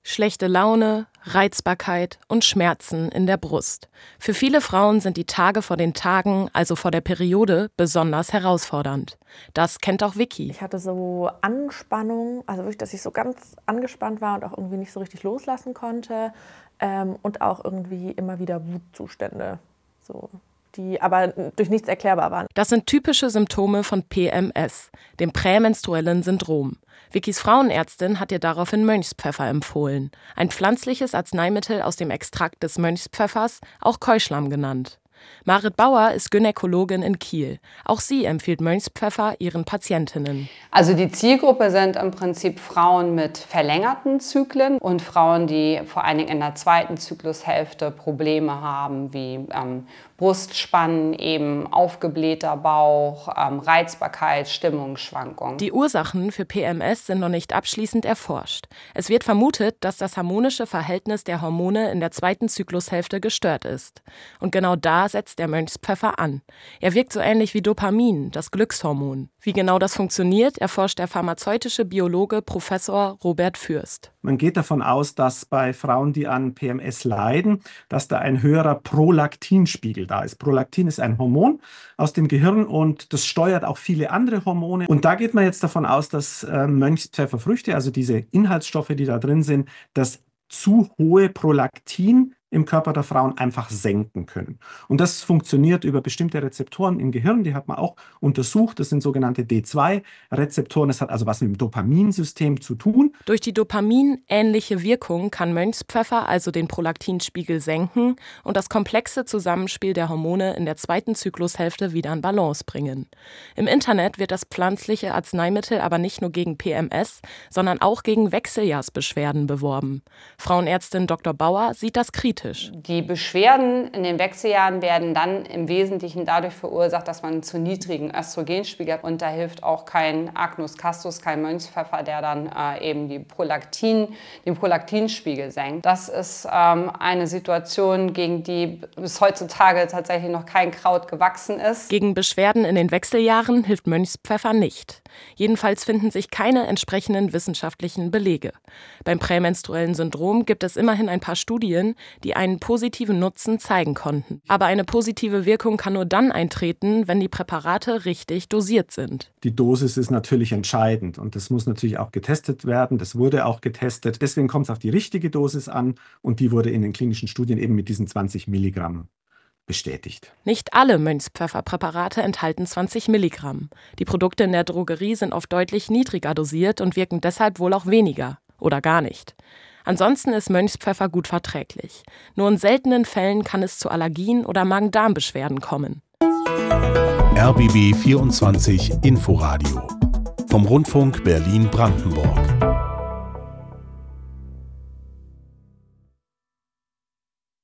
Schlechte Laune, Reizbarkeit und Schmerzen in der Brust. Für viele Frauen sind die Tage vor den Tagen, also vor der Periode, besonders herausfordernd. Das kennt auch Vicky. Ich hatte so Anspannung, also wirklich, dass ich so ganz angespannt war und auch irgendwie nicht so richtig loslassen konnte. Und auch irgendwie immer wieder Wutzustände, so, die aber durch nichts erklärbar waren. Das sind typische Symptome von PMS, dem prämenstruellen Syndrom. Vickys Frauenärztin hat ihr daraufhin Mönchspfeffer empfohlen. Ein pflanzliches Arzneimittel aus dem Extrakt des Mönchspfeffers, auch Keuschlamm genannt. Marit Bauer ist Gynäkologin in Kiel. Auch sie empfiehlt Mönchspfeffer ihren Patientinnen. Also die Zielgruppe sind im Prinzip Frauen mit verlängerten Zyklen und Frauen, die vor allen Dingen in der zweiten Zyklushälfte Probleme haben, wie Brustspannen, eben aufgeblähter Bauch, Reizbarkeit, Stimmungsschwankungen. Die Ursachen für PMS sind noch nicht abschließend erforscht. Es wird vermutet, dass das harmonische Verhältnis der Hormone in der zweiten Zyklushälfte gestört ist. Und genau da setzt der Mönchspfeffer an. Er wirkt so ähnlich wie Dopamin, das Glückshormon. Wie genau das funktioniert, erforscht der pharmazeutische Biologe Professor Robert Fürst. Man geht davon aus, dass bei Frauen, die an PMS leiden, dass da ein höherer Prolaktinspiegel da ist. Prolaktin ist ein Hormon aus dem Gehirn und das steuert auch viele andere Hormone. Und da geht man jetzt davon aus, dass Mönchspfefferfrüchte, also diese Inhaltsstoffe, die da drin sind, das zu hohe Prolaktin im Körper der Frauen einfach senken können. Und das funktioniert über bestimmte Rezeptoren im Gehirn, die hat man auch untersucht. Das sind sogenannte D2-Rezeptoren. Das hat also was mit dem Dopaminsystem zu tun. Durch die Dopamin-ähnliche Wirkung kann Mönchspfeffer also den Prolaktinspiegel senken und das komplexe Zusammenspiel der Hormone in der zweiten Zyklushälfte wieder in Balance bringen. Im Internet wird das pflanzliche Arzneimittel aber nicht nur gegen PMS, sondern auch gegen Wechseljahrsbeschwerden beworben. Frauenärztin Dr. Bauer sieht das kritisch. Die Beschwerden in den Wechseljahren werden dann im Wesentlichen dadurch verursacht, dass man einen zu niedrigen Östrogenspiegel hat. Und da hilft auch kein Agnus Castus, kein Mönchspfeffer, der dann eben den Prolaktinspiegel senkt. Das ist eine Situation, gegen die bis heutzutage tatsächlich noch kein Kraut gewachsen ist. Gegen Beschwerden in den Wechseljahren hilft Mönchspfeffer nicht. Jedenfalls finden sich keine entsprechenden wissenschaftlichen Belege. Beim prämenstruellen Syndrom gibt es immerhin ein paar Studien, die einen positiven Nutzen zeigen konnten. Aber eine positive Wirkung kann nur dann eintreten, wenn die Präparate richtig dosiert sind. Die Dosis ist natürlich entscheidend und das muss natürlich auch getestet werden. Das wurde auch getestet. Deswegen kommt es auf die richtige Dosis an und die wurde in den klinischen Studien eben mit diesen 20 Milligramm bestätigt. Nicht alle Mönchspfefferpräparate enthalten 20 Milligramm. Die Produkte in der Drogerie sind oft deutlich niedriger dosiert und wirken deshalb wohl auch weniger oder gar nicht. Ansonsten ist Mönchspfeffer gut verträglich. Nur in seltenen Fällen kann es zu Allergien oder Magen-Darm-Beschwerden kommen. RBB 24 Inforadio vom Rundfunk Berlin-Brandenburg.